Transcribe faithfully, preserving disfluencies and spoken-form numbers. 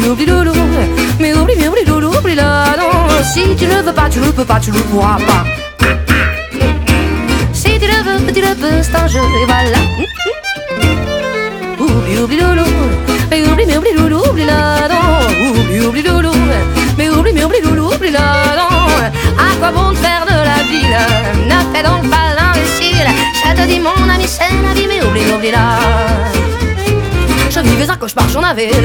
Oublie, oublie loulou, mais oublie, mais oublie loulou, oublie là. Non, si tu le veux pas, tu le peux pas, tu le pourras pas. Si tu le veux, tu le peux, c'est un jeu, et voilà. Oublie, oublie loulou, mais oublie, mais oublie loulou, oublie là. Non, oublie, oublie loulou, mais oublie, mais oublie loulou, oublie là. Non, à quoi bon te faire de la ville? Ne fais donc pas l'imbécile. Je te dis mon ami, c'est la vie, mais oublie, oublie là. Je vivais un cauchemar, j'en avais